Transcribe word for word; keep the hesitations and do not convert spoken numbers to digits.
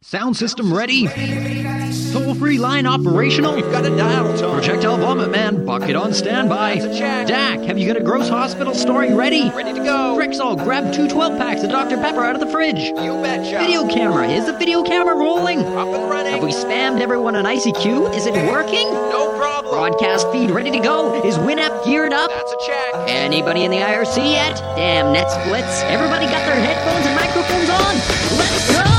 Sound system ready? Toll-free line operational? We've got a dial tone. Projectile vomit man, bucket on standby. That's a check. Dak, have you got a gross hospital story ready? Ready to go. Rexall, grab two twelve-packs of Doctor Pepper out of the fridge. You betcha. Video camera, is the video camera rolling? Up and running. Have we spammed everyone on I C Q? Is it working? No problem. Broadcast feed ready to go? Is Winamp geared up? That's a check. Anybody in the I R C yet? Damn, net splits. Everybody got their headphones and microphones on? Let's go!